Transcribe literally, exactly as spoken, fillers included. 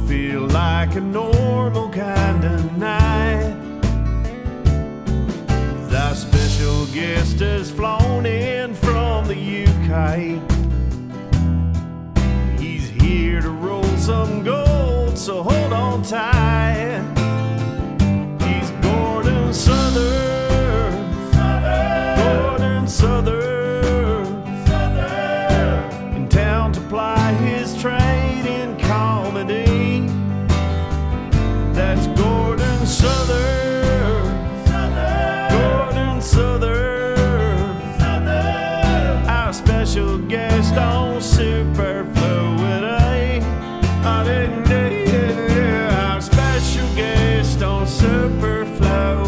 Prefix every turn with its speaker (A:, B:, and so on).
A: feel like a normal kind of night. Our special guest has flown in from the U K. He's here to roll some gold, so hold on tight. He's Gordon Southern, Southern. Gordon Southern, Southern, in town to ply his trade in comedy. That's Gordon Southern. Southern, Southern, our special guest on Superfluity. Our special guest on Superfluity.